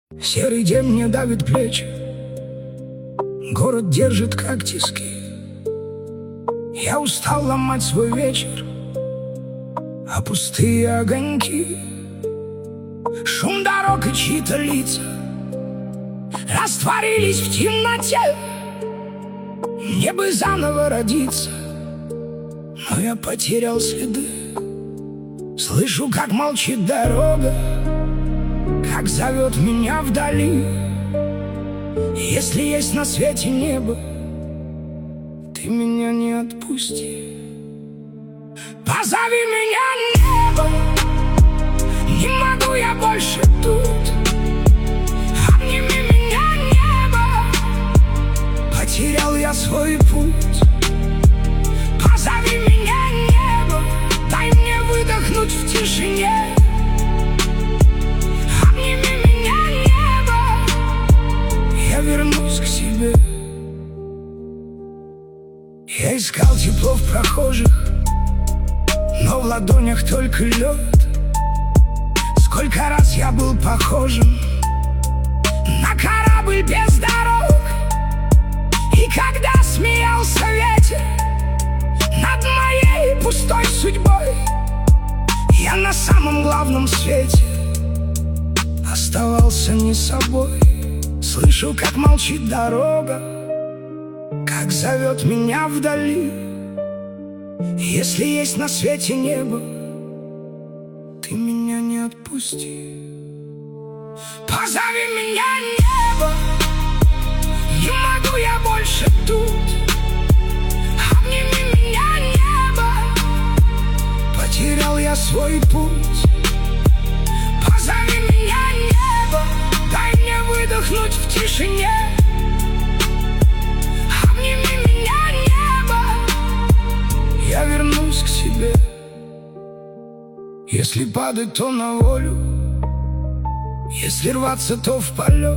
Серый день мне давит плечи, город держит как тиски. Я устал ломать свой вечер, а пустые огоньки, шум дорог и чьи-то лица растворились в темноте. Мне бы заново родиться, но я потерял следы. Слышу, как молчит дорога, как зовет меня вдали. Если есть на свете небо, ты меня не отпусти. Позови меня, небо, не могу я больше тут. Обними меня, небо, потерял я свой путь. Позови меня, небо, дай мне выдохнуть в тишине. Обними меня, небо, я вернусь к себе. Я искал тепло в прохожих, но в ладонях только лед. Сколько раз я был похожим на корабль без дорог. И когда смеялся ветер над моей пустой судьбой, я на самом главном свете оставался не собой. Слышу, как молчит дорога, как зовет меня вдали. Если есть на свете небо, ты меня не отпусти. Позови меня, небо, не могу я больше тут. Обними меня, небо, потерял я свой путь. Позови меня, небо, дай мне выдохнуть в тишине. Обними меня, небо, я вернусь к себе. Если падать, то на волю, если рваться, то в полет.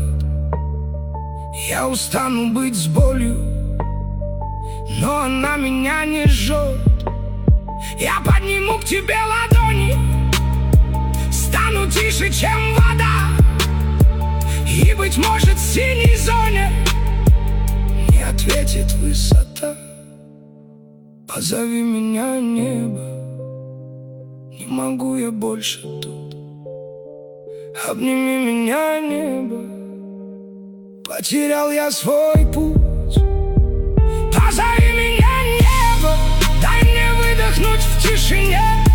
Я устану быть с болью, но она меня не жжет. Я подниму к тебе ладони, стану тише, чем вода. И, быть может, в синей зоне не ответит высота. Позови меня, небо, не могу я больше тут. Обними меня, небо, потерял я свой путь. Позови меня, небо, дай мне выдохнуть в тишине.